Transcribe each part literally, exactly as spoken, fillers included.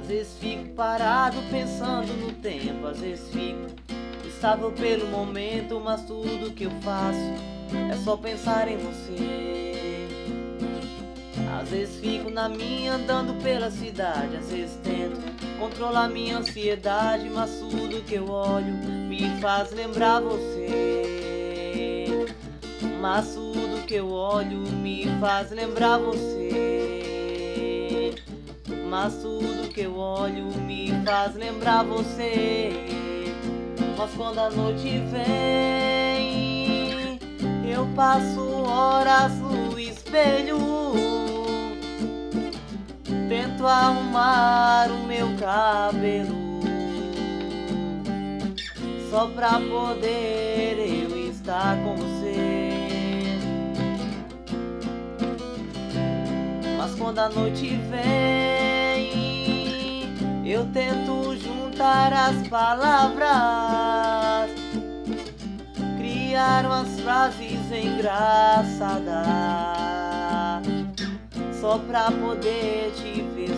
Às vezes fico parado pensando no tempo, às vezes fico estável pelo momento, mas tudo que eu faço é só pensar em você. Às vezes fico na minha andando pela cidade, às vezes tento controlar minha ansiedade, mas tudo que eu olho me faz lembrar você. Mas tudo que eu olho me faz lembrar você. Mas tudo que eu olho me faz lembrar você. Mas quando a noite vem, eu passo horas no espelho, tento arrumar o meu cabelo, só pra poder eu estar com você. Mas quando a noite vem, eu tento juntar as palavras, criar umas frases engraçadas, só pra poder te ver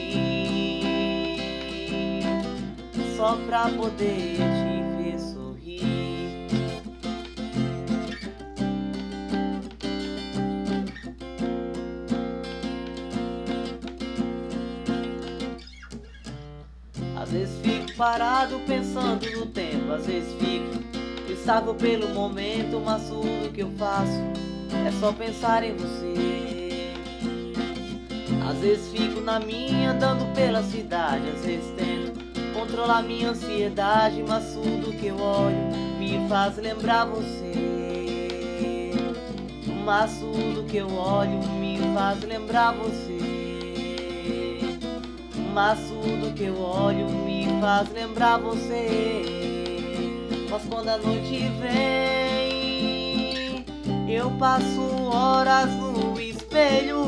sorrir, só pra poder te ver sorrir. Às vezes fico parado pensando no tempo, às vezes fico estável pelo momento, mas tudo que eu faço é só pensar em você. Às vezes fico na minha andando pela cidade, às vezes tento controlar minha ansiedade, mas tudo que eu olho me faz lembrar você. Mas tudo que eu olho me faz lembrar você. Mas tudo que eu olho me faz lembrar você. Mas quando a noite vem, eu passo horas no espelho,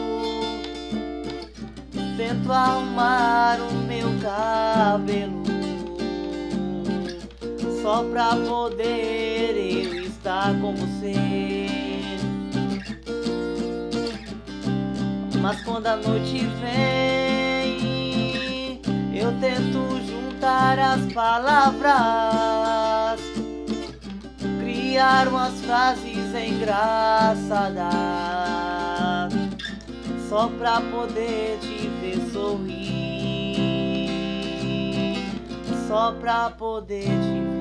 tento arrumar o meu cabelo, só pra poder eu estar com você. Mas quando a noite vem, eu tento juntar as palavras, criar umas frases engraçadas, só pra poder te ver sorrir, só pra poder te ver